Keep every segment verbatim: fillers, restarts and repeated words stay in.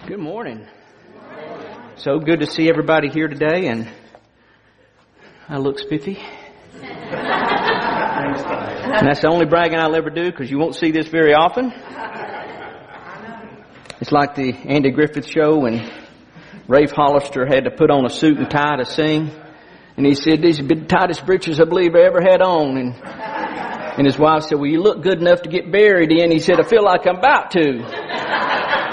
Good morning. So good to see everybody here today, and I look spiffy. And that's the only bragging I'll ever do, because you won't see this very often. It's like the Andy Griffith show when Rafe Hollister had to put on a suit and tie to sing. And he said, "These are the tightest breeches I believe I ever had on." And, and his wife said, "Well, you look good enough to get buried in." He said, "I feel like I'm about to."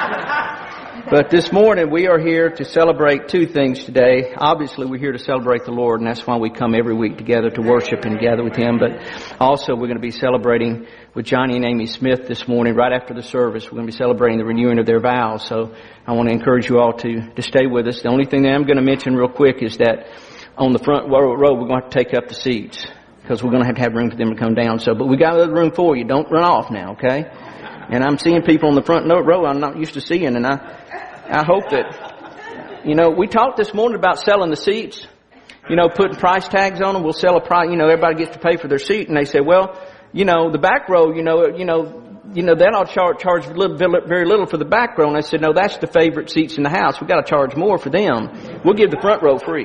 But this morning we are here to celebrate two things today. Obviously we're here to celebrate the Lord, and that's why we come every week together to worship and gather with Him. But also we're going to be celebrating with Johnny and Amy Smith this morning. Right after the service, we're going to be celebrating the renewing of their vows. So I want to encourage you all to, to stay with us. The only thing that I'm going to mention real quick is that on the front row we're going to have to take up the seats, because we're going to have to have room for them to come down. So, but we got another room for you. Don't run off now, okay? And I'm seeing people on the front row I'm not used to seeing, and I I hope that, you know, we talked this morning about selling the seats, you know, putting price tags on them. We'll sell a price, you know, everybody gets to pay for their seat. And they say, well, you know, the back row, you know, you know, you know, then I'll charge, charge little, very little for the back row. And I said, no, that's the favorite seats in the house. We've got to charge more for them. We'll give the front row free.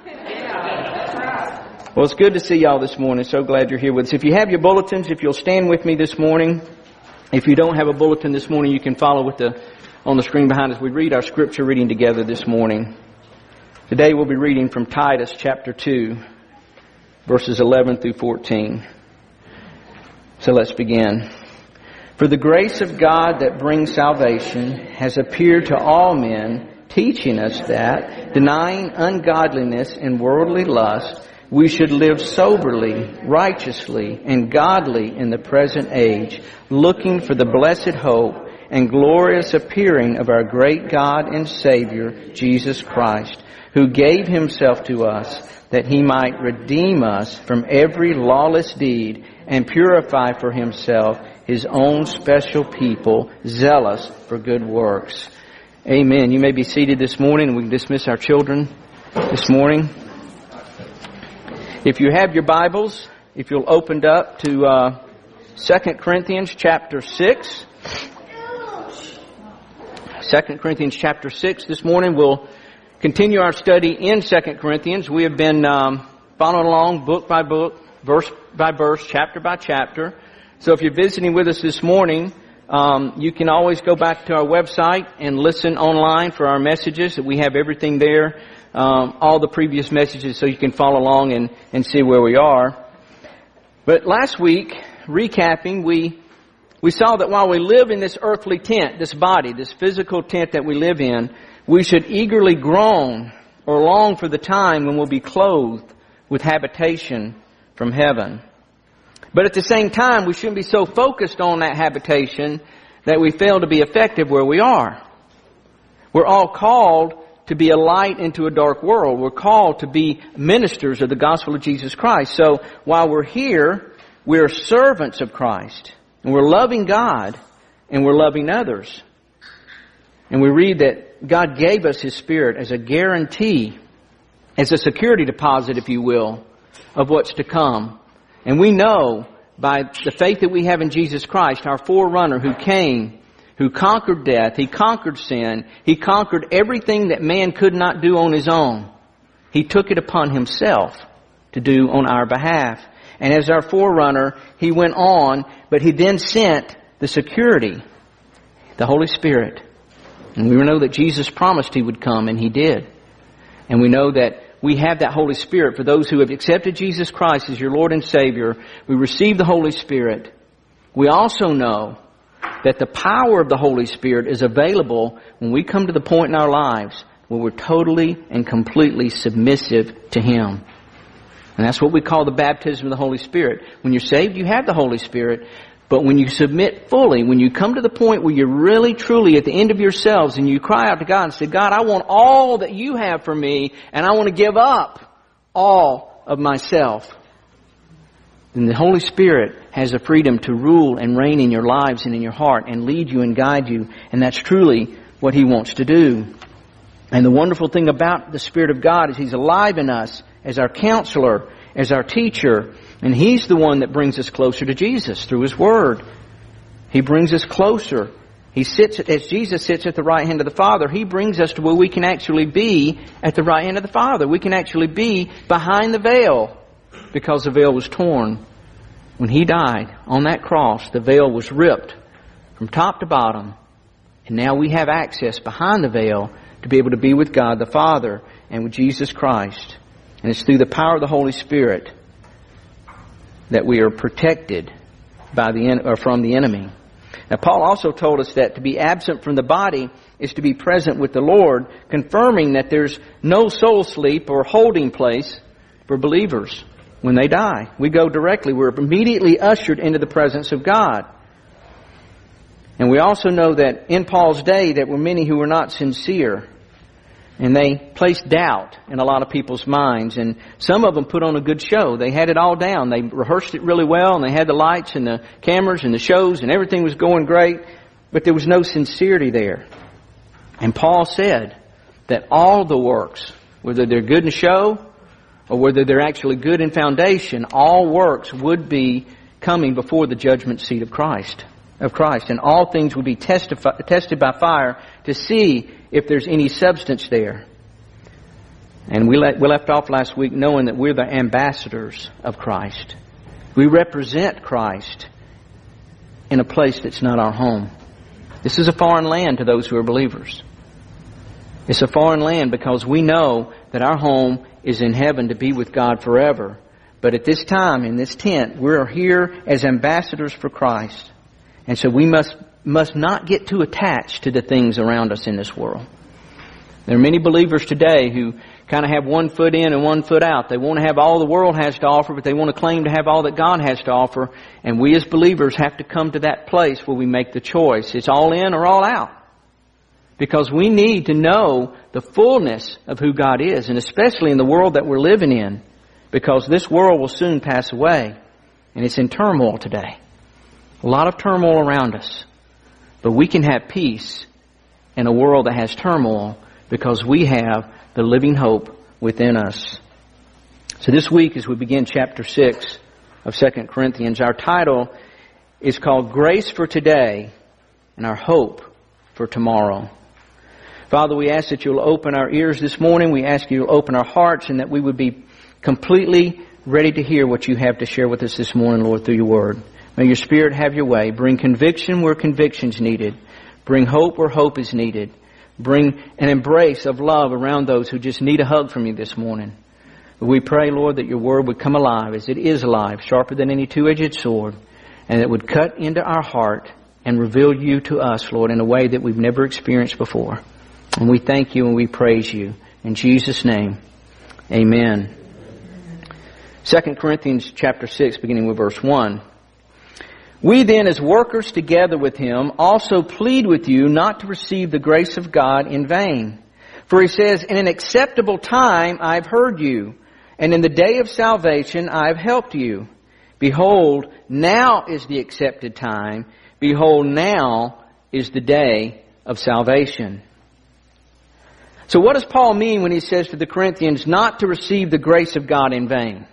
Well, it's good to see y'all this morning. So glad you're here with us. If you have your bulletins, if you'll stand with me this morning. If you don't have a bulletin this morning, you can follow with the on the screen behind us. We read our scripture reading together this morning. Today we'll be reading from Titus chapter two, verses eleven through fourteen. So let's begin. For the grace of God that brings salvation has appeared to all men, teaching us that, denying ungodliness and worldly lust, we should live soberly, righteously, and godly in the present age, looking for the blessed hope and glorious appearing of our great God and Savior, Jesus Christ, who gave Himself to us that He might redeem us from every lawless deed and purify for Himself His own special people, zealous for good works. Amen. You may be seated this morning, and we can dismiss our children this morning. If you have your Bibles, if you'll open up to uh, Second Corinthians chapter six. Second Corinthians chapter six. This morning we'll continue our study in Second Corinthians. We have been um, following along book by book, verse by verse, chapter by chapter. So if you're visiting with us this morning, um, you can always go back to our website and listen online for our messages. We have everything there, um, all the previous messages, so you can follow along and, and see where we are. But last week, recapping, we We saw that while we live in this earthly tent, this body, this physical tent that we live in, we should eagerly groan or long for the time when we'll be clothed with habitation from heaven. But at the same time, we shouldn't be so focused on that habitation that we fail to be effective where we are. We're all called to be a light into a dark world. We're called to be ministers of the gospel of Jesus Christ. So while we're here, we're servants of Christ. And we're loving God, and we're loving others. And we read that God gave us His Spirit as a guarantee, as a security deposit, if you will, of what's to come. And we know by the faith that we have in Jesus Christ, our forerunner who came, who conquered death, He conquered sin, He conquered everything that man could not do on his own. He took it upon Himself to do on our behalf. And as our forerunner, He went on, but He then sent the security, the Holy Spirit. And we know that Jesus promised He would come, and He did. And we know that we have that Holy Spirit for those who have accepted Jesus Christ as your Lord and Savior. We receive the Holy Spirit. We also know that the power of the Holy Spirit is available when we come to the point in our lives where we're totally and completely submissive to Him. And that's what we call the baptism of the Holy Spirit. When you're saved, you have the Holy Spirit. But when you submit fully, when you come to the point where you're really, truly at the end of yourselves and you cry out to God and say, God, I want all that you have for me, and I want to give up all of myself. Then the Holy Spirit has the freedom to rule and reign in your lives and in your heart and lead you and guide you. And that's truly what He wants to do. And the wonderful thing about the Spirit of God is He's alive in us as our counselor, as our teacher, and He's the one that brings us closer to Jesus through His Word. He brings us closer He sits, as Jesus sits at the right hand of the Father, He brings us to where we can actually be at the right hand of the Father. We can actually be behind the veil because the veil was torn. When He died on that cross, the veil was ripped from top to bottom. And now we have access behind the veil to be able to be with God the Father and with Jesus Christ. And it's through the power of the Holy Spirit that we are protected by the or from the enemy. Now, Paul also told us that to be absent from the body is to be present with the Lord, confirming that there's no soul sleep or holding place for believers when they die. We go directly. We're immediately ushered into the presence of God. And we also know that in Paul's day there were many who were not sincere. And they placed doubt in a lot of people's minds. And some of them put on a good show. They had it all down. They rehearsed it really well. And they had the lights and the cameras and the shows. And everything was going great. But there was no sincerity there. And Paul said that all the works, whether they're good in show or whether they're actually good in foundation, all works would be coming before the judgment seat of Christ. Of Christ. And all things would be testifi- tested by fire to see if there's any substance there. And we, let, we left off last week knowing that we're the ambassadors of Christ. We represent Christ in a place that's not our home. This is a foreign land to those who are believers. It's a foreign land because we know that our home is in heaven to be with God forever. But at this time, in this tent, we're here as ambassadors for Christ. And so we must must not get too attached to the things around us in this world. There are many believers today who kind of have one foot in and one foot out. They want to have all the world has to offer, but they want to claim to have all that God has to offer. And we as believers have to come to that place where we make the choice. It's all in or all out. Because we need to know the fullness of who God is, and especially in the world that we're living in. Because this world will soon pass away. And it's in turmoil today. A lot of turmoil around us. But we can have peace in a world that has turmoil because we have the living hope within us. So this week as we begin chapter six of Second Corinthians, our title is called Grace for Today and Our Hope for Tomorrow. Father, we ask that you'll open our ears this morning. We ask you'll open our hearts and that we would be completely ready to hear what you have to share with us this morning, Lord, through your word. May your Spirit have your way. Bring conviction where conviction's needed. Bring hope where hope is needed. Bring an embrace of love around those who just need a hug from you this morning. But we pray, Lord, that your word would come alive as it is alive, sharper than any two-edged sword, and it would cut into our heart and reveal you to us, Lord, in a way that we've never experienced before. And we thank you and we praise you. In Jesus' name, amen. Second Corinthians chapter six, beginning with verse one. We then, as workers together with him, also plead with you not to receive the grace of God in vain. For he says, in an acceptable time I have heard you, and in the day of salvation I have helped you. Behold, now is the accepted time. Behold, now is the day of salvation. So what does Paul mean when he says to the Corinthians not to receive the grace of God in vain?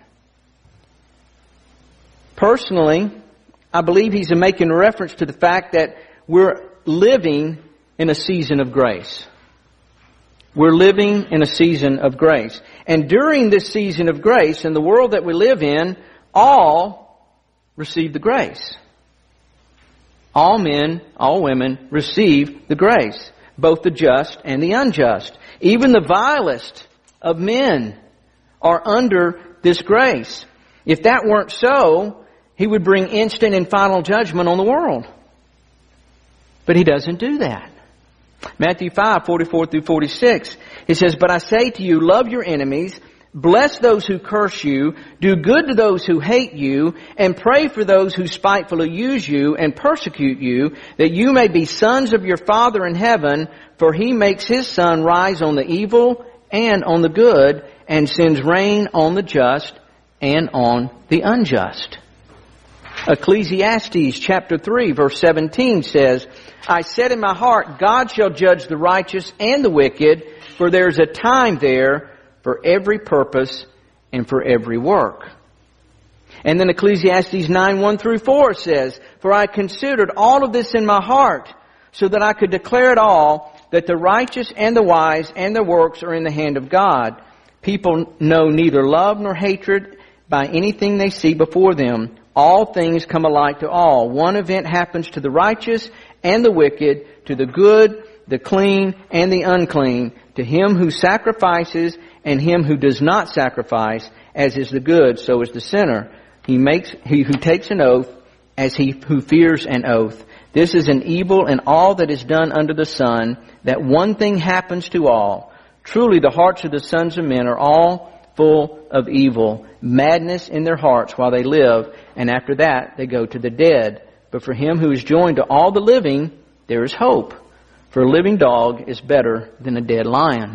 Personally, I believe he's making reference to the fact that we're living in a season of grace. We're living in a season of grace. And during this season of grace, in the world that we live in, all receive the grace. All men, all women receive the grace. Both the just and the unjust. Even the vilest of men are under this grace. If that weren't so, he would bring instant and final judgment on the world. But he doesn't do that. Matthew five, forty-four through forty-six, he says, But I say to you, love your enemies, bless those who curse you, do good to those who hate you, and pray for those who spitefully use you and persecute you, that you may be sons of your Father in heaven, for he makes his sun rise on the evil and on the good, and sends rain on the just and on the unjust. Ecclesiastes chapter three verse seventeen says, I said in my heart, God shall judge the righteous and the wicked, for there's a time there for every purpose and for every work. And then Ecclesiastes nine, one through four says, For I considered all of this in my heart, so that I could declare it all, that the righteous and the wise and their works are in the hand of God. People know neither love nor hatred by anything they see before them. All things come alike to all. One event happens to the righteous and the wicked, to the good, the clean, and the unclean, to him who sacrifices and him who does not sacrifice, as is the good, so is the sinner. He makes he who takes an oath, as he who fears an oath. This is an evil in all that is done under the sun, that one thing happens to all. Truly the hearts of the sons of men are all full of evil, madness in their hearts while they live, and after that they go to the dead. But for him who is joined to all the living, there is hope. For a living dog is better than a dead lion.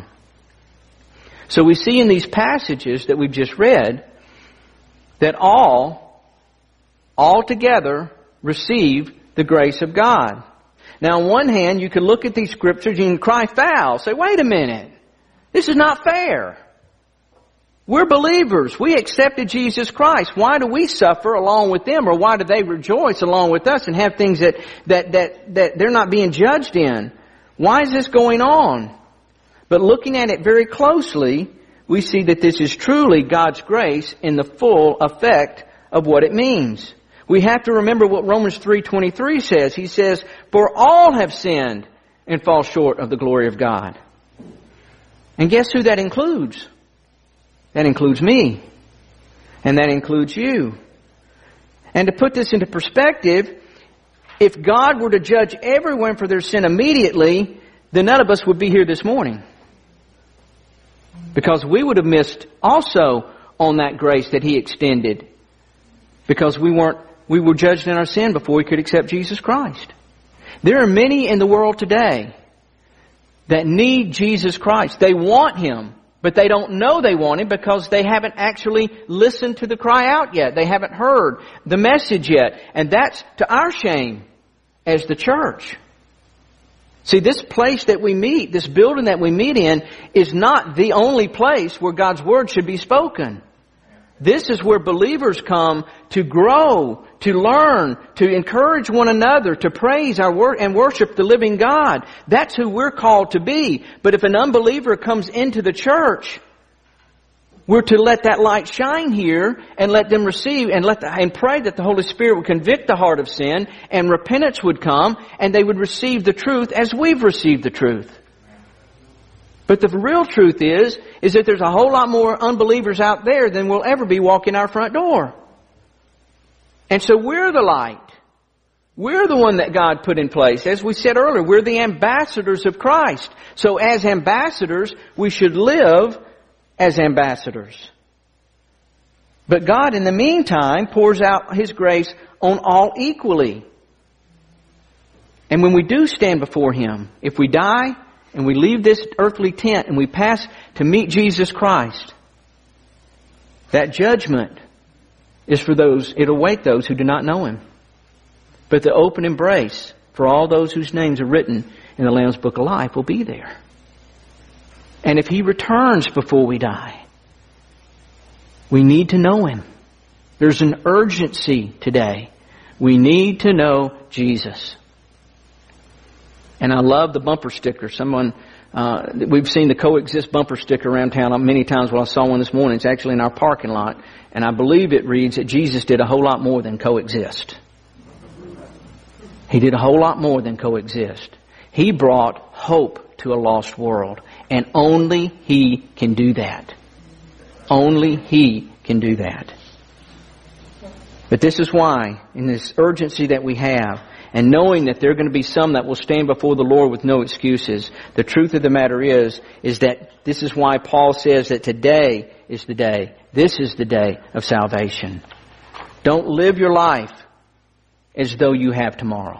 So we see in these passages that we've just read that all, all together, receive the grace of God. Now on one hand, you can look at these scriptures and you can cry foul. Say, wait a minute. This is not fair. We're believers. We accepted Jesus Christ. Why do we suffer along with them? Or why do they rejoice along with us and have things that, that, that, that they're not being judged in? Why is this going on? But looking at it very closely, we see that this is truly God's grace in the full effect of what it means. We have to remember what Romans three twenty-three says. He says, for all have sinned and fall short of the glory of God. And guess who that includes? That includes me. And that includes you. And to put this into perspective, if God were to judge everyone for their sin immediately, then none of us would be here this morning. Because we would have missed also on that grace that He extended. Because we weren't, we were judged in our sin before we could accept Jesus Christ. There are many in the world today that need Jesus Christ. They want Him, but they don't know they want Him because they haven't actually listened to the cry out yet. They haven't heard the message yet. And that's to our shame as the church. See, this place that we meet, this building that we meet in, is not the only place where God's Word should be spoken. This is where believers come to grow, to learn, to encourage one another, to praise our word and worship the living God. That's who we're called to be. But if an unbeliever comes into the church, we're to let that light shine here and let them receive and let the, and pray that the Holy Spirit would convict the heart of sin and repentance would come and they would receive the truth as we've received the truth. But the real truth is, is that there's a whole lot more unbelievers out there than will ever be walking our front door. And so we're the light. We're the one that God put in place. As we said earlier, we're the ambassadors of Christ. So as ambassadors, we should live as ambassadors. But God, in the meantime, pours out His grace on all equally. And when we do stand before Him, if we die and we leave this earthly tent and we pass to meet Jesus Christ, that judgment is for those, it'll await those who do not know Him. But the open embrace for all those whose names are written in the Lamb's Book of Life will be there. And if He returns before we die, we need to know Him. There's an urgency today. We need to know Jesus. And I love the bumper sticker. Someone, uh, we've seen the Coexist bumper sticker around town many times. Well, I saw one this morning. It's actually in our parking lot. And I believe it reads that Jesus did a whole lot more than coexist. He did a whole lot more than coexist. He brought hope to a lost world. And only He can do that. Only He can do that. But this is why, in this urgency that we have, and knowing that there are going to be some that will stand before the Lord with no excuses, the truth of the matter is, is that this is why Paul says that today is the day. This is the day of salvation. Don't live your life as though you have tomorrow.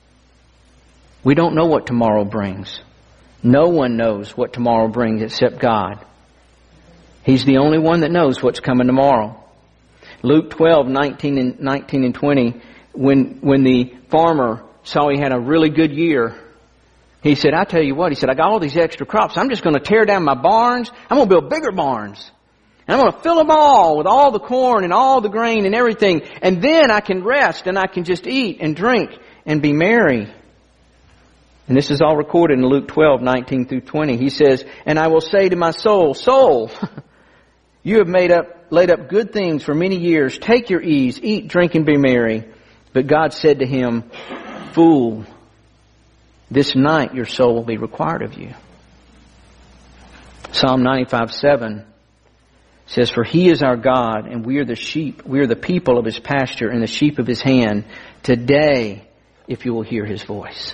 We don't know what tomorrow brings. No one knows what tomorrow brings except God. He's the only one that knows what's coming tomorrow. Luke twelve, nineteen and, nineteen and twenty, when, when the farmer saw he had a really good year, he said, I tell you what, he said, I got all these extra crops. I'm just going to tear down my barns. I'm going to build bigger barns. And I'm going to fill them all with all the corn and all the grain and everything. And then I can rest and I can just eat and drink and be merry. And this is all recorded in Luke twelve, nineteen through twenty. He says, "And I will say to my soul, soul, you have made up, laid up good things for many years. Take your ease, eat, drink, and be merry." But God said to him, "Fool, this night your soul will be required of you." Psalm ninety-five, seven says, "For He is our God, and we are the sheep. We are the people of His pasture and the sheep of His hand. Today, if you will hear His voice."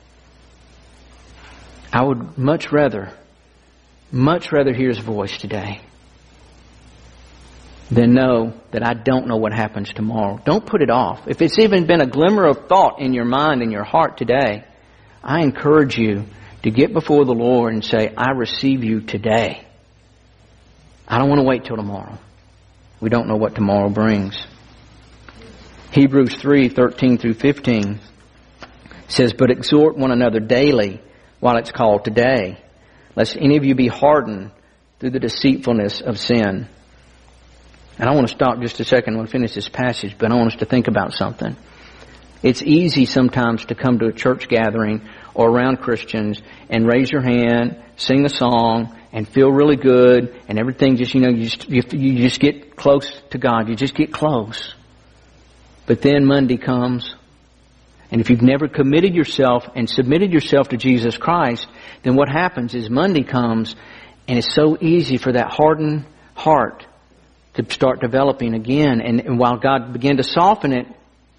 I would much rather, much rather hear His voice today than know that I don't know what happens tomorrow. Don't put it off. If it's even been a glimmer of thought in your mind and your heart today, I encourage you to get before the Lord and say, "I receive you today. I don't want to wait till tomorrow." We don't know what tomorrow brings. Hebrews three, thirteen through fifteen says, "But exhort one another daily while it's called today, lest any of you be hardened through the deceitfulness of sin." And I want to stop just a second. I want to finish this passage, but I want us to think about something. It's easy sometimes to come to a church gathering or around Christians and raise your hand, sing a song, and feel really good, and everything just, you know, you just, you, you just get close to God. You just get close. But then Monday comes, and if you've never committed yourself and submitted yourself to Jesus Christ, then what happens is Monday comes, and it's so easy for that hardened heart to start developing again. And, and while God began to soften it,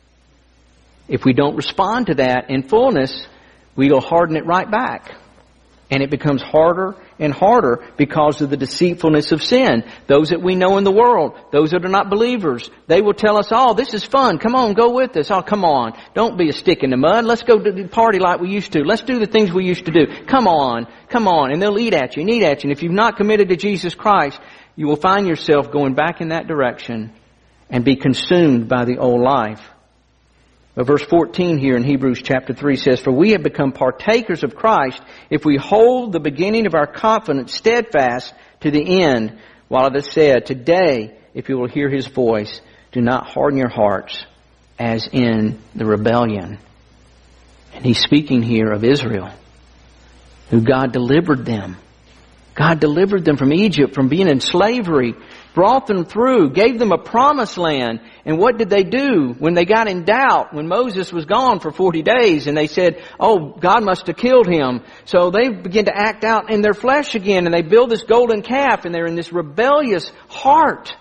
if we don't respond to that in fullness, we'll harden it right back. And it becomes harder and harder because of the deceitfulness of sin. Those that we know in the world, those that are not believers, they will tell us, "Oh, this is fun. Come on, go with us. Oh, come on. Don't be a stick in the mud. Let's go to the party like we used to. Let's do the things we used to do. Come on, come on." And they'll eat at you and eat at you. And if you've not committed to Jesus Christ, you will find yourself going back in that direction and be consumed by the old life. But verse fourteen here in Hebrews chapter three says, "For we have become partakers of Christ if we hold the beginning of our confidence steadfast to the end. While it is said, today, if you will hear His voice, do not harden your hearts as in the rebellion." And He's speaking here of Israel, who God delivered them. God delivered them from Egypt, from being in slavery, brought them through, gave them a promised land. And what did they do when they got in doubt, when Moses was gone for forty days and they said, "Oh, God must have killed him." So they begin to act out in their flesh again, and they build this golden calf, and they're in this rebellious heart.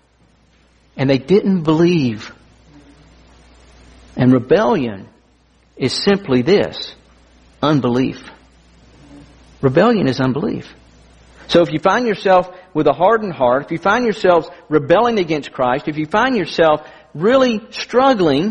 And they didn't believe. And rebellion is simply this: unbelief. Rebellion is unbelief. So if you find yourself with a hardened heart, if you find yourselves rebelling against Christ, if you find yourself really struggling,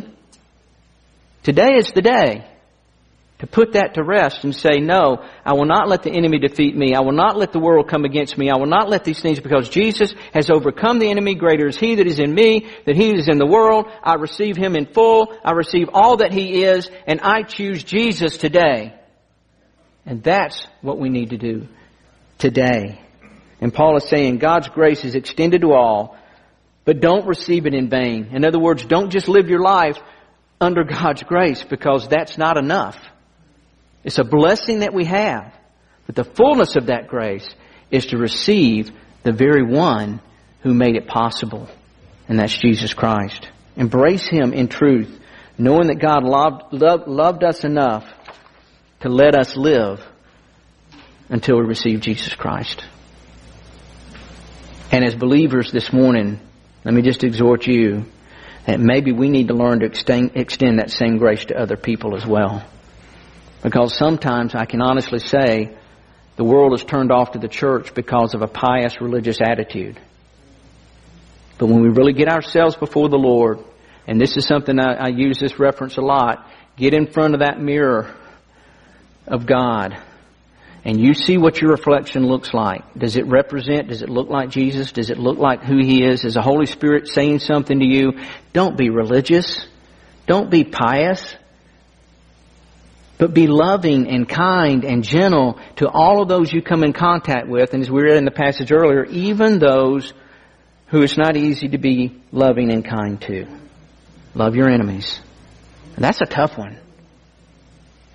today is the day to put that to rest and say, "No, I will not let the enemy defeat me. I will not let the world come against me. I will not let these things, because Jesus has overcome the enemy. Greater is He that is in me than he that is in the world. I receive Him in full. I receive all that He is, and I choose Jesus today." And that's what we need to do today. And Paul is saying God's grace is extended to all, but don't receive it in vain. In other words, don't just live your life under God's grace, because that's not enough. It's a blessing that we have, but the fullness of that grace is to receive the very one who made it possible, and that's Jesus Christ. Embrace Him in truth, knowing that God loved, loved, loved us enough to let us live until we receive Jesus Christ. And as believers this morning, let me just exhort you that maybe we need to learn to extend, extend that same grace to other people as well. Because sometimes I can honestly say the world has turned off to the church because of a pious religious attitude. But when we really get ourselves before the Lord, and this is something I, I use this reference a lot, get in front of that mirror of God, and you see what your reflection looks like. Does it represent, does it look like Jesus? Does it look like who He is? Is the Holy Spirit saying something to you? Don't be religious. Don't be pious. But be loving and kind and gentle to all of those you come in contact with. And as we read in the passage earlier, even those who it's not easy to be loving and kind to. Love your enemies. And that's a tough one.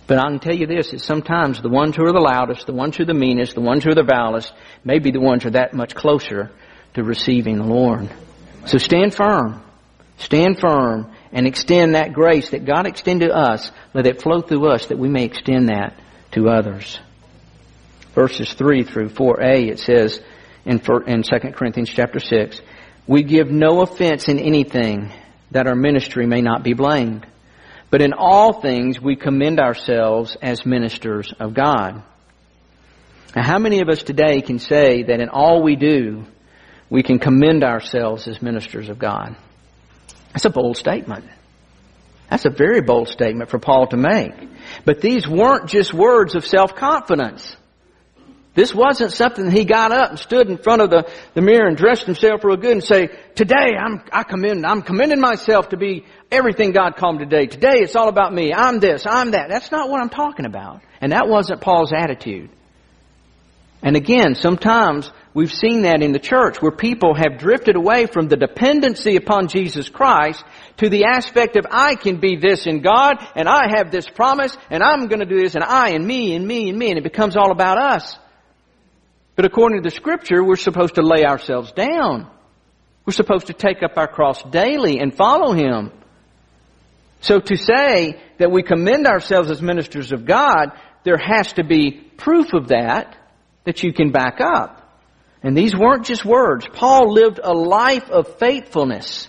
But I can tell you this, that sometimes the ones who are the loudest, the ones who are the meanest, the ones who are the vilest, maybe the ones who are that much closer to receiving the Lord. So stand firm. Stand firm and extend that grace that God extended to us. Let it flow through us that we may extend that to others. Verses three through four a, it says in Second Corinthians chapter six, we give no offense in anything, that our ministry may not be blamed. But in all things we commend ourselves as ministers of God. Now, how many of us today can say that in all we do, we can commend ourselves as ministers of God? That's a bold statement. That's a very bold statement for Paul to make. But these weren't just words of self-confidence. This wasn't something that he got up and stood in front of the, the mirror and dressed himself real good and say, today I'm, I commend, I'm commending myself to be everything God called me today. Today it's all about me. I'm this, I'm that. That's not what I'm talking about. And that wasn't Paul's attitude. And again, sometimes we've seen that in the church where people have drifted away from the dependency upon Jesus Christ to the aspect of I can be this in God and I have this promise and I'm going to do this and I and me and me and me and it becomes all about us. But according to the Scripture, we're supposed to lay ourselves down. We're supposed to take up our cross daily and follow Him. So to say that we commend ourselves as ministers of God, there has to be proof of that that you can back up. And these weren't just words. Paul lived a life of faithfulness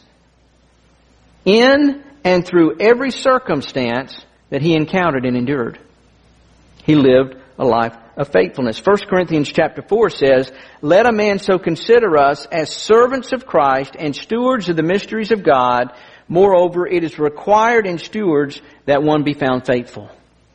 in and through every circumstance that he encountered and endured. He lived a life of faithfulness. First Corinthians chapter four says, let a man so consider us as servants of Christ and stewards of the mysteries of God. Moreover, it is required in stewards that one be found faithful.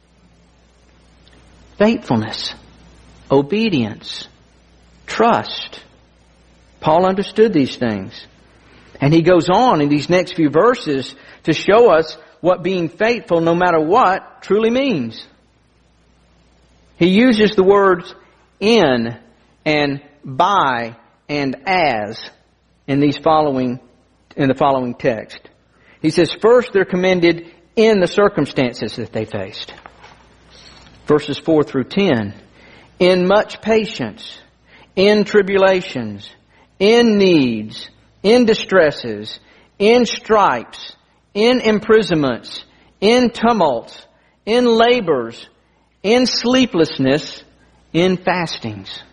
Faithfulness, obedience, trust. Paul understood these things. And he goes on in these next few verses to show us what being faithful, no matter what, truly means. He uses the words in and by and as in these following in the following text. He says, first they're commended in the circumstances that they faced. Verses four through ten. In much patience, in tribulations, in needs, in distresses, in stripes, in imprisonments, in tumults, in labors, in sleeplessness, in fastings.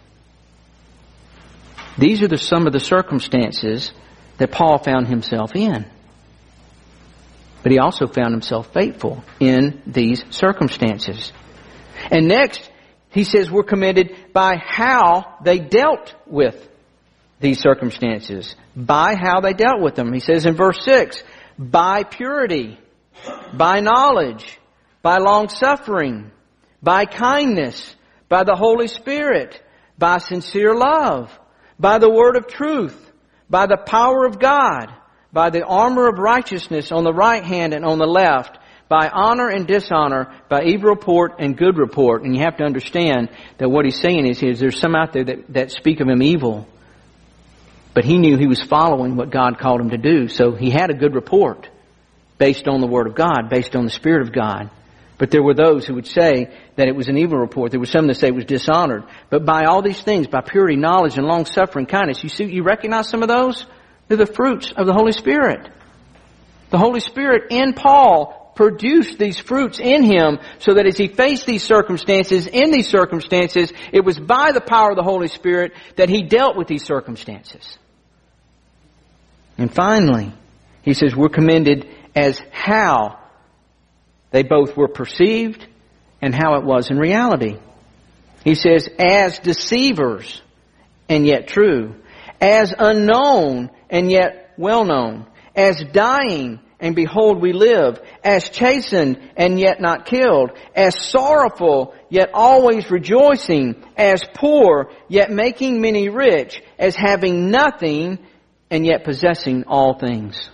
These are the, some of the circumstances that Paul found himself in. But he also found himself faithful in these circumstances. And next, he says we're commended by how they dealt with these circumstances. By how they dealt with them. He says in verse six, by purity, by knowledge, by long suffering, by kindness, by the Holy Spirit, by sincere love, by the word of truth, by the power of God, by the armor of righteousness on the right hand and on the left, by honor and dishonor, by evil report and good report. And you have to understand that what he's saying is, is there's some out there that, that speak of him evil. But he knew he was following what God called him to do. So he had a good report based on the Word of God, based on the Spirit of God. But there were those who would say that it was an evil report. There were some that say it was dishonored. But by all these things, by purity, knowledge, and long-suffering, kindness, you see, you recognize some of those? They're the fruits of the Holy Spirit. The Holy Spirit in Paul produced these fruits in him so that as he faced these circumstances, in these circumstances, it was by the power of the Holy Spirit that he dealt with these circumstances. And finally, he says we're commended as how they both were perceived and how it was in reality. He says, as deceivers and yet true, as unknown and yet well known, as dying and behold we live, as chastened and yet not killed, as sorrowful yet always rejoicing, as poor yet making many rich, as having nothing and yet possessing all things.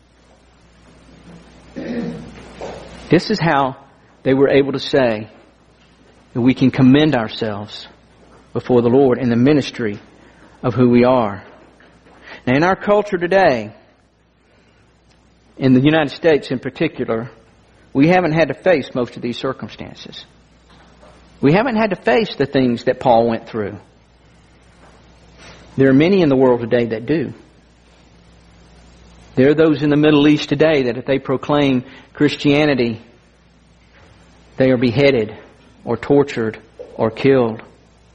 This is how they were able to say that we can commend ourselves before the Lord in the ministry of who we are. Now, in our culture today, in the United States in particular, we haven't had to face most of these circumstances. We haven't had to face the things that Paul went through. There are many in the world today that do. There are those in the Middle East today that if they proclaim Christianity, they are beheaded or tortured or killed.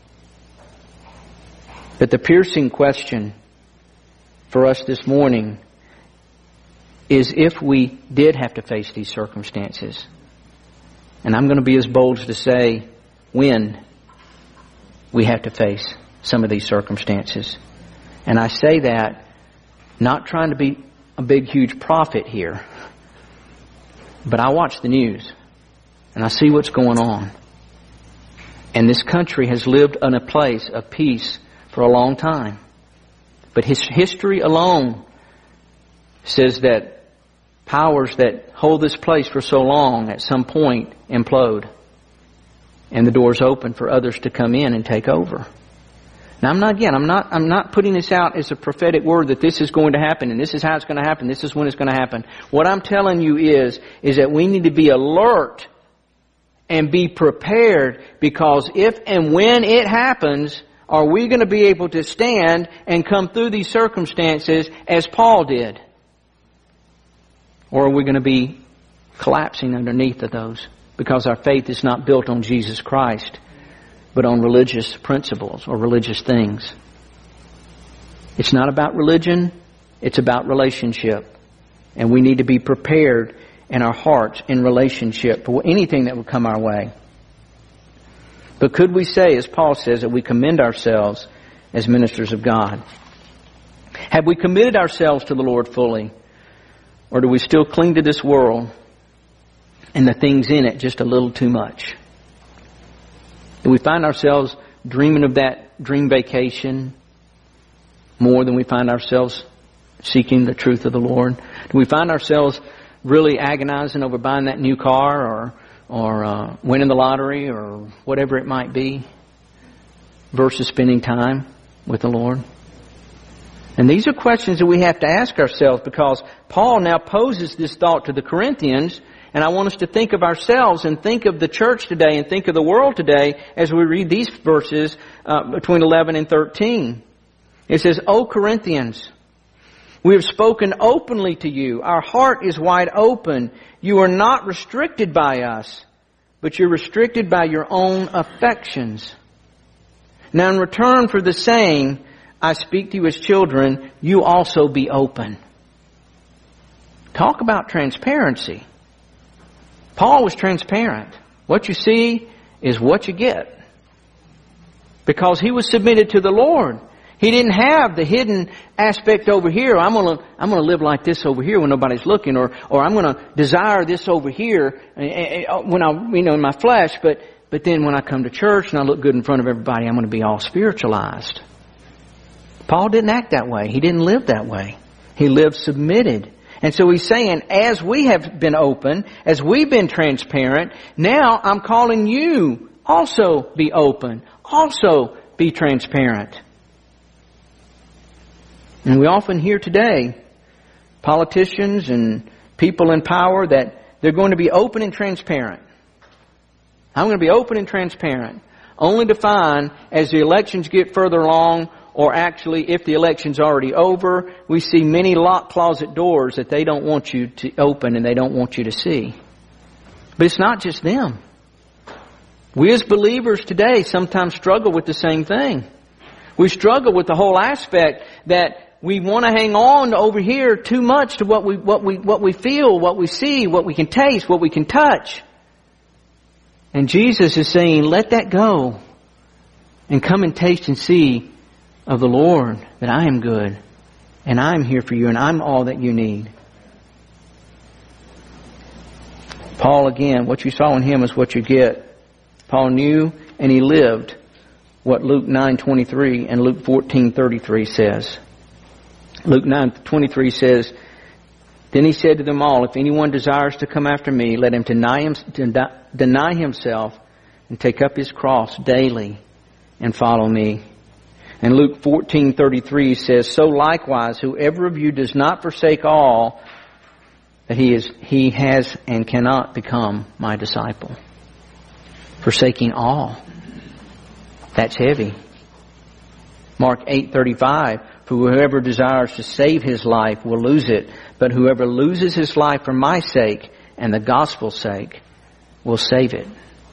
But the piercing question for us this morning is if we did have to face these circumstances. And I'm going to be as bold as to say when we have to face some of these circumstances. And I say that not trying to be a big, huge prophet here. But I watch the news and I see what's going on. And this country has lived in a place of peace for a long time. But his history alone says that powers that hold this place for so long at some point implode. And the doors open for others to come in and take over. Now I'm not, again, I'm not, I'm not putting this out as a prophetic word that this is going to happen and this is how it's going to happen, this is when it's going to happen. What I'm telling you is, is that we need to be alert and be prepared, because if and when it happens, are we going to be able to stand and come through these circumstances as Paul did? Or are we going to be collapsing underneath of those because our faith is not built on Jesus Christ, but on religious principles or religious things? It's not about religion, it's about relationship. And we need to be prepared in our hearts in relationship for anything that would come our way. But could we say, as Paul says, that we commend ourselves as ministers of God? Have we committed ourselves to the Lord fully? Or do we still cling to this world and the things in it just a little too much? Do we find ourselves dreaming of that dream vacation more than we find ourselves seeking the truth of the Lord? Do we find ourselves really agonizing over buying that new car or or uh, winning the lottery or whatever it might be versus spending time with the Lord? And these are questions that we have to ask ourselves, because Paul now poses this thought to the Corinthians, and I want us to think of ourselves and think of the church today and think of the world today as we read these verses uh, between eleven and thirteen. It says, O Corinthians, we have spoken openly to you. Our heart is wide open. You are not restricted by us, but you're restricted by your own affections. Now in return for the saying, I speak to you as children, you also be open. Talk about transparency. Paul was transparent. What you see is what you get. Because he was submitted to the Lord. He didn't have the hidden aspect over here. I'm gonna, I'm gonna live like this over here when nobody's looking, or, or I'm gonna desire this over here when I, you know, in my flesh. But, but then when I come to church and I look good in front of everybody, I'm gonna be all spiritualized. Paul didn't act that way. He didn't live that way. He lived submitted. And so he's saying, as we have been open, as we've been transparent, now I'm calling you also be open, also be transparent. And we often hear today politicians and people in power that they're going to be open and transparent. I'm going to be open and transparent. Only to find as the elections get further along, or actually if the election's already over, we see many locked closet doors that they don't want you to open and they don't want you to see. But it's not just them. We as believers today sometimes struggle with the same thing. We struggle with the whole aspect that we want to hang on over here too much to what we, what we, what we feel, what we see, what we can taste, what we can touch. And Jesus is saying, let that go and come and taste and see of the Lord that I am good and I'm here for you and I'm all that you need. Paul, again, what you saw in him is what you get. Paul knew and he lived what Luke nine twenty-three and Luke fourteen thirty-three says. Luke nine twenty-three says, then he said to them all, if anyone desires to come after me, let him deny, him, deny himself and take up his cross daily and follow me. And Luke fourteen thirty-three says, so likewise, whoever of you does not forsake all that he is he has and cannot become my disciple. Forsaking all. That's heavy. Mark eight thirty-five, for whoever desires to save his life will lose it, but whoever loses his life for my sake and the gospel's sake will save it.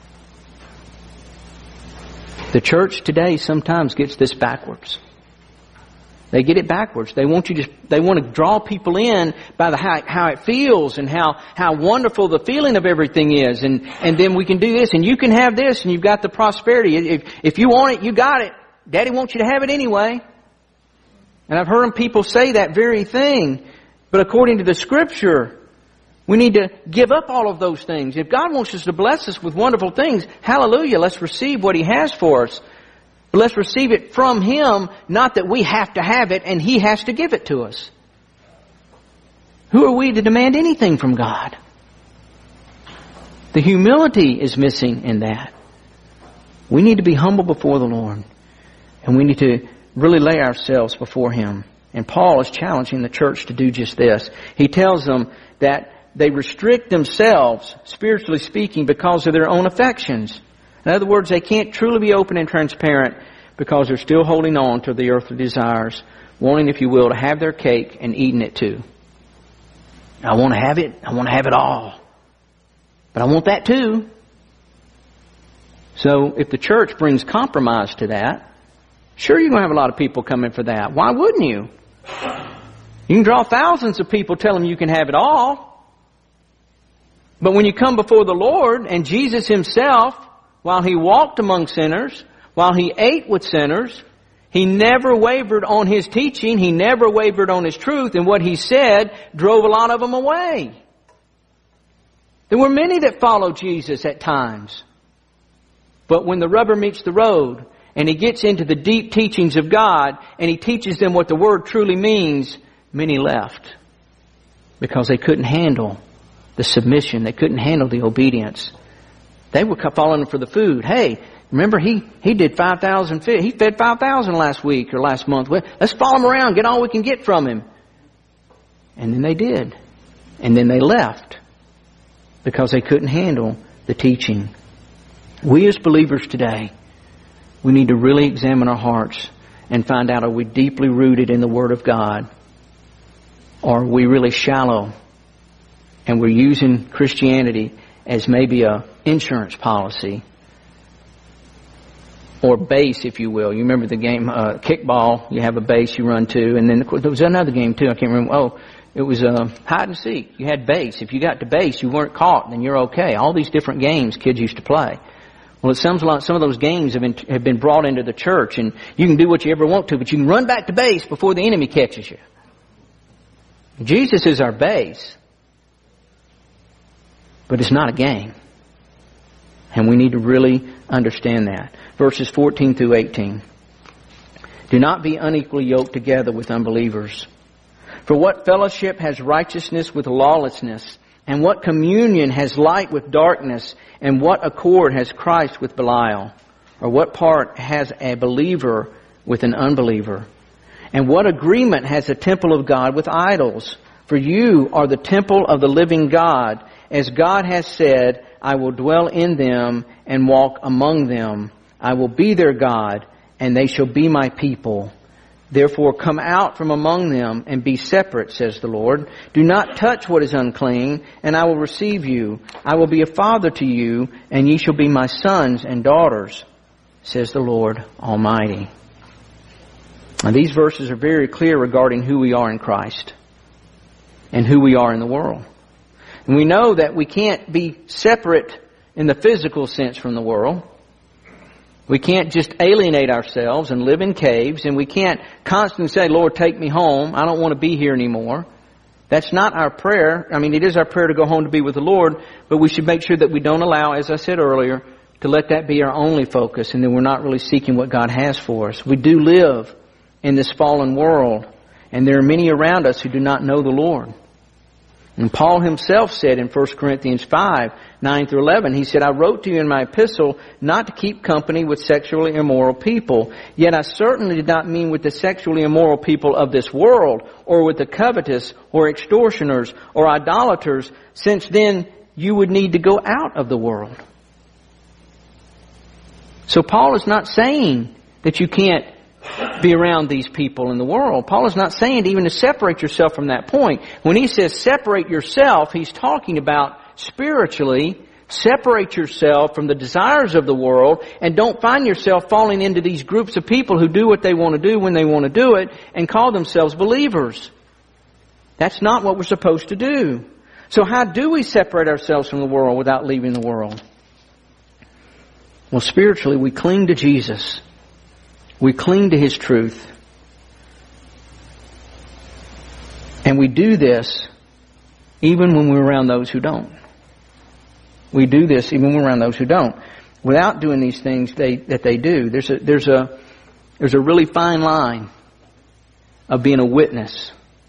The church today sometimes gets this backwards. They get it backwards. They want you to, they want to draw people in by the how, how it feels and how, how wonderful the feeling of everything is. And, and then we can do this and you can have this and you've got the prosperity. If, if you want it, you got it. Daddy wants you to have it anyway. And I've heard people say that very thing. But according to the Scripture, we need to give up all of those things. If God wants us to bless us with wonderful things, hallelujah, let's receive what He has for us. But let's receive it from Him, not that we have to have it and He has to give it to us. Who are we to demand anything from God? The humility is missing in that. We need to be humble before the Lord. And we need to really lay ourselves before Him. And Paul is challenging the church to do just this. He tells them that they restrict themselves, spiritually speaking, because of their own affections. In other words, they can't truly be open and transparent because they're still holding on to the earthly desires, wanting, if you will, to have their cake and eating it too. I want to have it. I want to have it all. But I want that too. So if the church brings compromise to that, sure, you're going to have a lot of people coming for that. Why wouldn't you? You can draw thousands of people telling you you can have it all. But when you come before the Lord and Jesus Himself, while He walked among sinners, while He ate with sinners, He never wavered on His teaching. He never wavered on His truth. And what He said drove a lot of them away. There were many that followed Jesus at times. But when the rubber meets the road, and He gets into the deep teachings of God, and He teaches them what the Word truly means, many left. Because they couldn't handle the submission. They couldn't handle the obedience. They were following for the food. Hey, remember he, he did five thousand, he fed five thousand last week or last month. Let's follow Him around, get all we can get from Him. And then they did. And then they left. Because they couldn't handle the teaching. We as believers today, we need to really examine our hearts and find out, are we deeply rooted in the Word of God? Or are we really shallow and we're using Christianity as maybe a insurance policy or base, if you will? You remember the game uh, kickball, you have a base you run to, and then of course, there was another game too, I can't remember. Oh, it was uh, hide and seek. You had base. If you got to base, you weren't caught, then you're okay. All these different games kids used to play. Well, it sounds like some of those games have been have been brought into the church, and you can do what you ever want to, but you can run back to base before the enemy catches you. Jesus is our base, but it's not a game. And we need to really understand that. Verses fourteen through eighteen. Do not be unequally yoked together with unbelievers. For what fellowship has righteousness with lawlessness? And what communion has light with darkness? And what accord has Christ with Belial? Or what part has a believer with an unbeliever? And what agreement has the temple of God with idols? For you are the temple of the living God. As God has said, I will dwell in them and walk among them. I will be their God, and they shall be my people. Therefore come out from among them and be separate, says the Lord. Do not touch what is unclean, and I will receive you. I will be a father to you, and ye shall be my sons and daughters, says the Lord Almighty. Now, these verses are very clear regarding who we are in Christ and who we are in the world. And we know that we can't be separate in the physical sense from the world. We can't just alienate ourselves and live in caves, and we can't constantly say, Lord, take me home. I don't want to be here anymore. That's not our prayer. I mean, it is our prayer to go home to be with the Lord, but we should make sure that we don't allow, as I said earlier, to let that be our only focus, and then we're not really seeking what God has for us. We do live in this fallen world, and there are many around us who do not know the Lord. And Paul himself said in First Corinthians five, nine through eleven, he said, I wrote to you in my epistle not to keep company with sexually immoral people. Yet I certainly did not mean with the sexually immoral people of this world, or with the covetous, or extortioners, or idolaters, since then you would need to go out of the world. So Paul is not saying that you can't be around these people in the world. Paul is not saying even to separate yourself from that point. When he says separate yourself, he's talking about spiritually separate yourself from the desires of the world and don't find yourself falling into these groups of people who do what they want to do when they want to do it and call themselves believers. That's not what we're supposed to do. So how do we separate ourselves from the world without leaving the world? Well, spiritually, we cling to Jesus. We cling to His truth. And we do this even when we're around those who don't. We do this even when we're around those who don't. Without doing these things they, that they do, there's a, there's a, there's a really fine line of being a witness.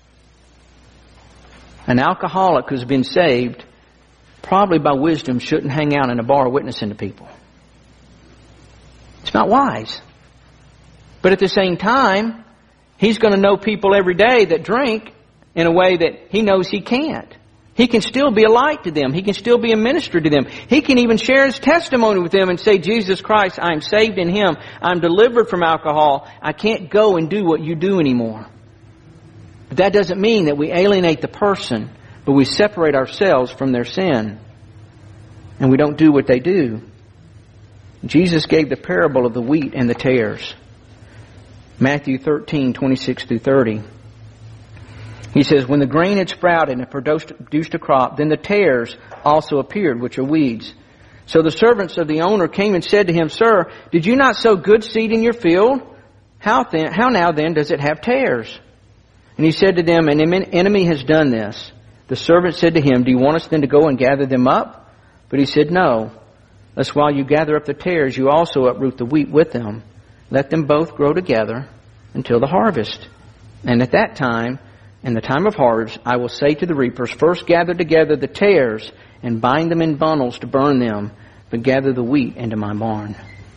An alcoholic who's been saved, probably by wisdom, shouldn't hang out in a bar witnessing to people. It's not wise. But at the same time, he's going to know people every day that drink in a way that he knows he can't. He can still be a light to them. He can still be a minister to them. He can even share his testimony with them and say, Jesus Christ, I'm saved in Him. I'm delivered from alcohol. I can't go and do what you do anymore. But that doesn't mean that we alienate the person, but we separate ourselves from their sin. And we don't do what they do. Jesus gave the parable of the wheat and the tares. Matthew thirteen, twenty-six through thirty. He says, when the grain had sprouted and produced a crop, then the tares also appeared, which are weeds. So the servants of the owner came and said to him, Sir, did you not sow good seed in your field? How then, how now then does it have tares? And he said to them, an enemy has done this. The servant said to him, do you want us then to go and gather them up? But he said, no. Lest while you gather up the tares, you also uproot the wheat with them. Let them both grow together until the harvest. And at that time, in the time of harvest, I will say to the reapers, first gather together the tares and bind them in bundles to burn them, but gather the wheat into my barn.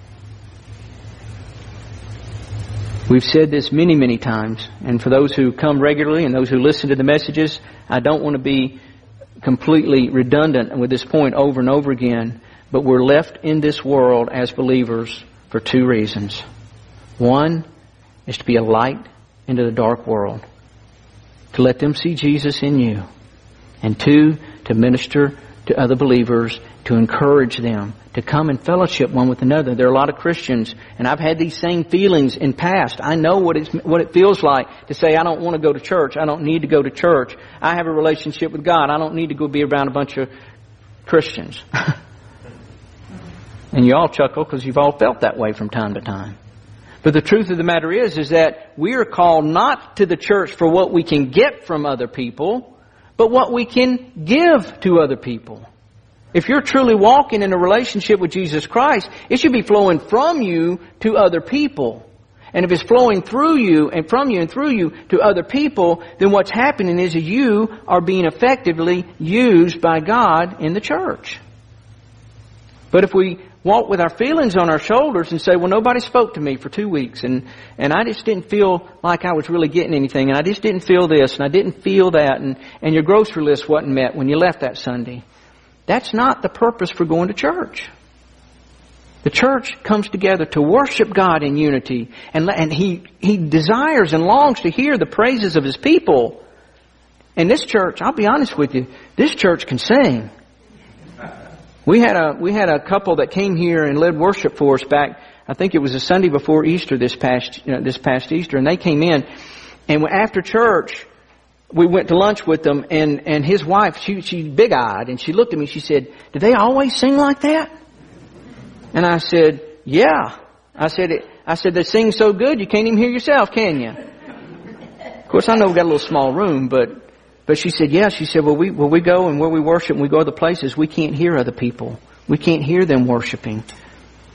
We've said this many, many times, and for those who come regularly and those who listen to the messages, I don't want to be completely redundant with this point over and over again, but we're left in this world as believers for two reasons. One is to be a light into the dark world, to let them see Jesus in you. And two, to minister to other believers, to encourage them, to come and fellowship one with another. There are a lot of Christians, and I've had these same feelings in past. I know what it's, what it feels like to say, I don't want to go to church. I don't need to go to church. I have a relationship with God. I don't need to go be around a bunch of Christians. And you all chuckle because you've all felt that way from time to time. But the truth of the matter is, is that we are called not to the church for what we can get from other people, but what we can give to other people. If you're truly walking in a relationship with Jesus Christ, it should be flowing from you to other people. And if it's flowing through you and from you and through you to other people, then what's happening is that you are being effectively used by God in the church. But if we walk with our feelings on our shoulders and say, well, nobody spoke to me for two weeks and, and I just didn't feel like I was really getting anything and I just didn't feel this and I didn't feel that and, and your grocery list wasn't met when you left that Sunday. That's not the purpose for going to church. The church comes together to worship God in unity and, and he, he desires and longs to hear the praises of His people. And this church, I'll be honest with you, this church can sing. We had a we had a couple that came here and led worship for us back. I think it was the Sunday before Easter this past you know, this past Easter, and they came in, and after church, we went to lunch with them. And, and his wife, she she big eyed, and she looked at me. She said, "Do they always sing like that?" And I said, "Yeah." I said, it, "I said they sing so good you can't even hear yourself, can you?" Of course, I know we got a little small room, but. But she said, yeah, she said, well, we, where we go and where we worship and we go other places, we can't hear other people. We can't hear them worshiping.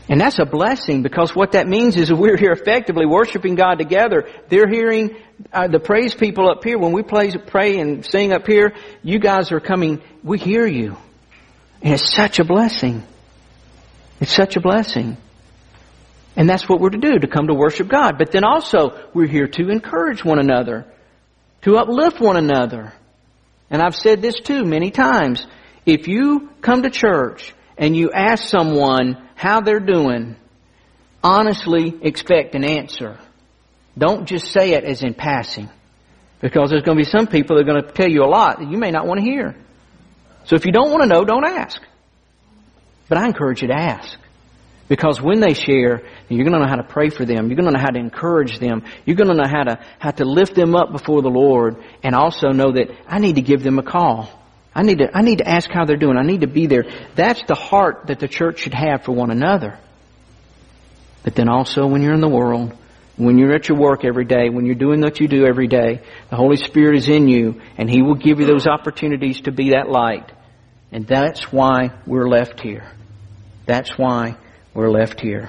And that's a blessing, because what that means is that we're here effectively worshiping God together. They're hearing uh, the praise people up here. When we play, pray and sing up here, you guys are coming, we hear you. And it's such a blessing. It's such a blessing. And that's what we're to do, to come to worship God. But then also, we're here to encourage one another, to uplift one another. And I've said this too many times. If you come to church and you ask someone how they're doing, honestly expect an answer. Don't just say it as in passing. Because there's going to be some people that are going to tell you a lot that you may not want to hear. So if you don't want to know, don't ask. But I encourage you to ask. Because when they share, you're going to know how to pray for them. You're going to know how to encourage them. You're going to know how to how to lift them up before the Lord, and also know that I need to give them a call. I need to I need to ask how they're doing. I need to be there. That's the heart that the church should have for one another. But then also when you're in the world, when you're at your work every day, when you're doing what you do every day, the Holy Spirit is in you, and He will give you those opportunities to be that light. And that's why we're left here. That's why we're left here.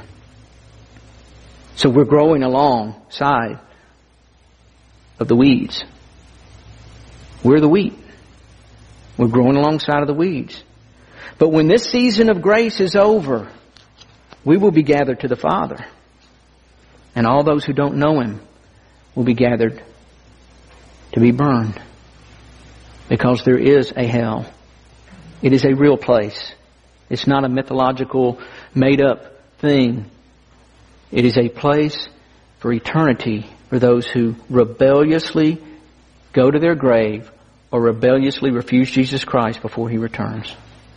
So we're growing alongside of the weeds. We're the wheat. We're growing alongside of the weeds. But when this season of grace is over, we will be gathered to the Father. And all those who don't know Him will be gathered to be burned. Because there is a hell. It is a real place. It's not a mythological, made-up thing. It is a place for eternity for those who rebelliously go to their grave or rebelliously refuse Jesus Christ before He returns.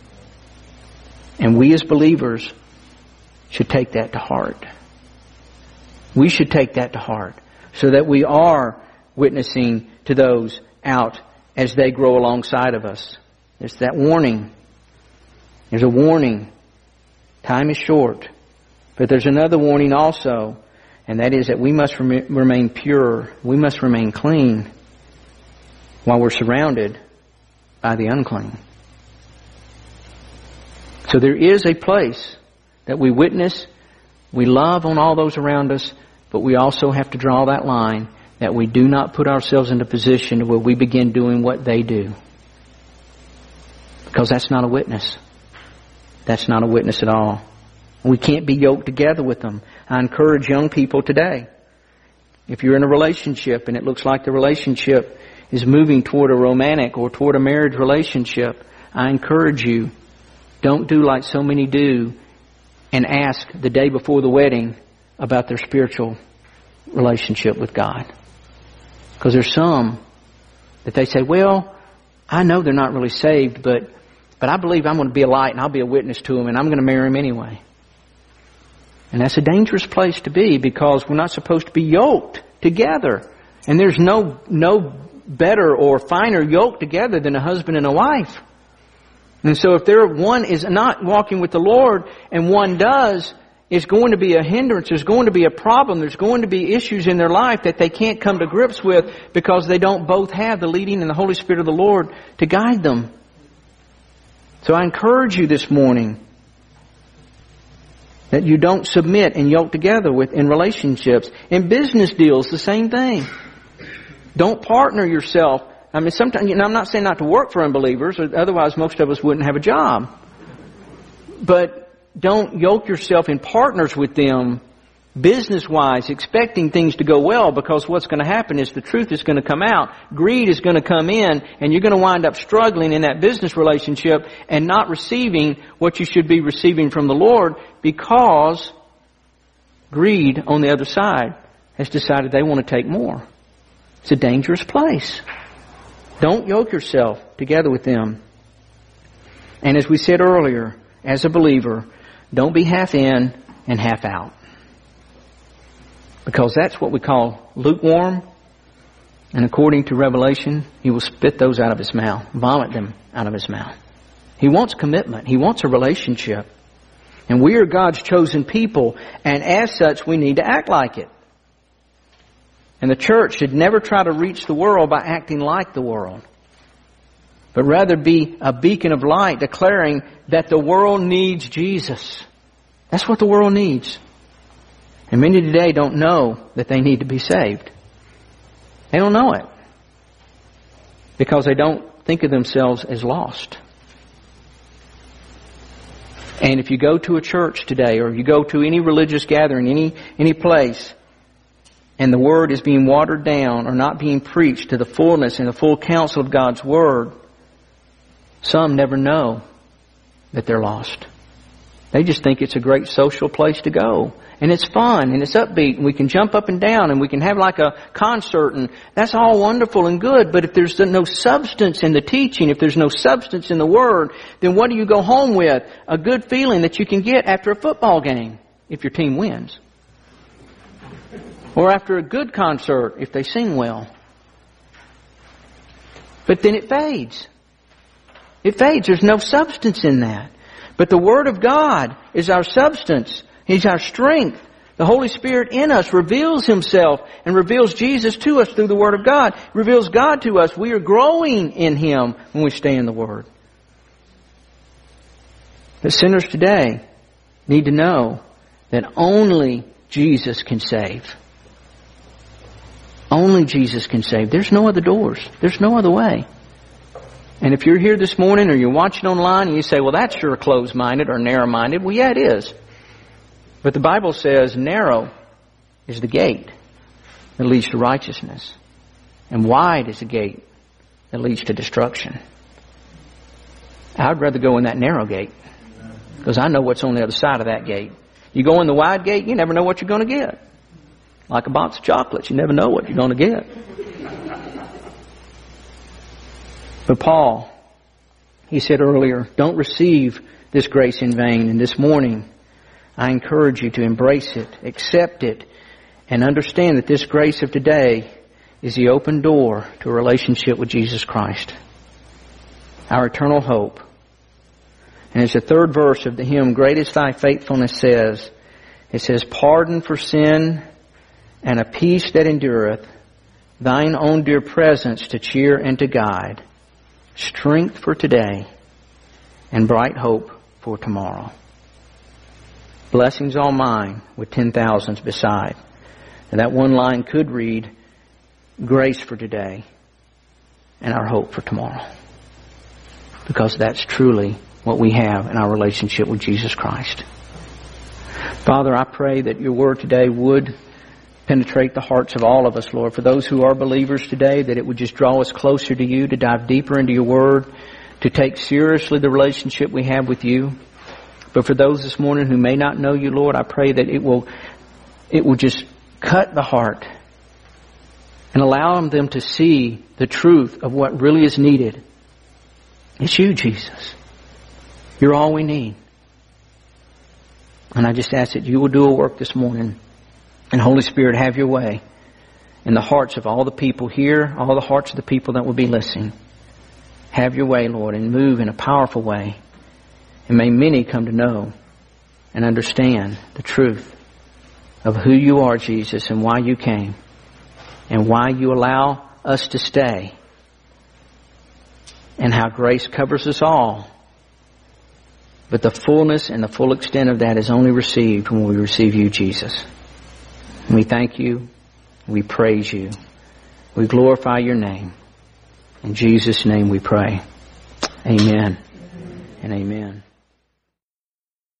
And we as believers should take that to heart. We should take that to heart so that we are witnessing to those out as they grow alongside of us. There's that warning. There's a warning. Time is short. But there's another warning also, and that is that we must rem- remain pure. We must remain clean while we're surrounded by the unclean. So there is a place that we witness, we love on all those around us, but we also have to draw that line that we do not put ourselves in a position where we begin doing what they do. Because that's not a witness. That's not a witness at all. We can't be yoked together with them. I encourage young people today, if you're in a relationship and it looks like the relationship is moving toward a romantic or toward a marriage relationship, I encourage you, don't do like so many do and ask the day before the wedding about their spiritual relationship with God. Because there's some that they say, well, I know they're not really saved, but But I believe I'm going to be a light and I'll be a witness to them and I'm going to marry them anyway. And that's a dangerous place to be, because we're not supposed to be yoked together. And there's no no better or finer yoke together than a husband and a wife. And so if there one is not walking with the Lord and one does, it's going to be a hindrance. There's going to be a problem. There's going to be issues in their life that they can't come to grips with because they don't both have the leading and the Holy Spirit of the Lord to guide them. So I encourage you this morning that you don't submit and yoke together with in relationships. In business deals, the same thing. Don't partner yourself. I mean, sometimes, you know, I'm not saying not to work for unbelievers, otherwise most of us wouldn't have a job. But don't yoke yourself in partners with them business-wise, expecting things to go well, because what's going to happen is the truth is going to come out. Greed is going to come in, and you're going to wind up struggling in that business relationship and not receiving what you should be receiving from the Lord, because greed on the other side has decided they want to take more. It's a dangerous place. Don't yoke yourself together with them. And as we said earlier, as a believer, don't be half in and half out. Because that's what we call lukewarm. And according to Revelation, He will spit those out of His mouth, vomit them out of His mouth. He wants commitment. He wants a relationship. And we are God's chosen people, and as such, we need to act like it. And the church should never try to reach the world by acting like the world, but rather be a beacon of light declaring that the world needs Jesus. That's what the world needs. And many today don't know that they need to be saved. They don't know it. Because they don't think of themselves as lost. And if you go to a church today, or you go to any religious gathering, any any place, and the Word is being watered down or not being preached to the fullness and the full counsel of God's Word, some never know that they're lost. They just think it's a great social place to go. And it's fun, and it's upbeat, and we can jump up and down, and we can have like a concert, and that's all wonderful and good. But if there's no substance in the teaching, if there's no substance in the Word, then what do you go home with? A good feeling that you can get after a football game, if your team wins. Or after a good concert, if they sing well. But then it fades. It fades. There's no substance in that. But the Word of God is our substance. He's our strength. The Holy Spirit in us reveals Himself and reveals Jesus to us through the Word of God. Reveals God to us. We are growing in Him when we stay in the Word. But sinners today need to know that only Jesus can save. Only Jesus can save. There's no other doors. There's no other way. And if you're here this morning or you're watching online and you say, well, that's sure closed-minded or narrow-minded. Well, yeah, it is. But the Bible says narrow is the gate that leads to righteousness. And wide is the gate that leads to destruction. I'd rather go in that narrow gate because I know what's on the other side of that gate. You go in the wide gate, you never know what you're going to get. Like a box of chocolates, you never know what you're going to get. But Paul, he said earlier, don't receive this grace in vain. And this morning, I encourage you to embrace it, accept it, and understand that this grace of today is the open door to a relationship with Jesus Christ, our eternal hope. And as the third verse of the hymn, Great is Thy Faithfulness, says, it says, pardon for sin and a peace that endureth, Thine own dear presence to cheer and to guide, strength for today, and bright hope for tomorrow. Blessings all mine with ten thousands beside. And that one line could read, grace for today and our hope for tomorrow. Because that's truly what we have in our relationship with Jesus Christ. Father, I pray that your word today would penetrate the hearts of all of us, Lord. For those who are believers today, that it would just draw us closer to you, to dive deeper into your word, to take seriously the relationship we have with you. But for those this morning who may not know you, Lord, I pray that it will it will just cut the heart and allow them to see the truth of what really is needed. It's you, Jesus. You're all we need. And I just ask that you will do a work this morning. And Holy Spirit, have your way in the hearts of all the people here, all the hearts of the people that will be listening. Have your way, Lord, and move in a powerful way. And may many come to know and understand the truth of who you are, Jesus, and why you came, and why you allow us to stay, and how grace covers us all. But the fullness and the full extent of that is only received when we receive you, Jesus. And we thank you. We praise you. We glorify your name. In Jesus' name we pray. Amen and amen.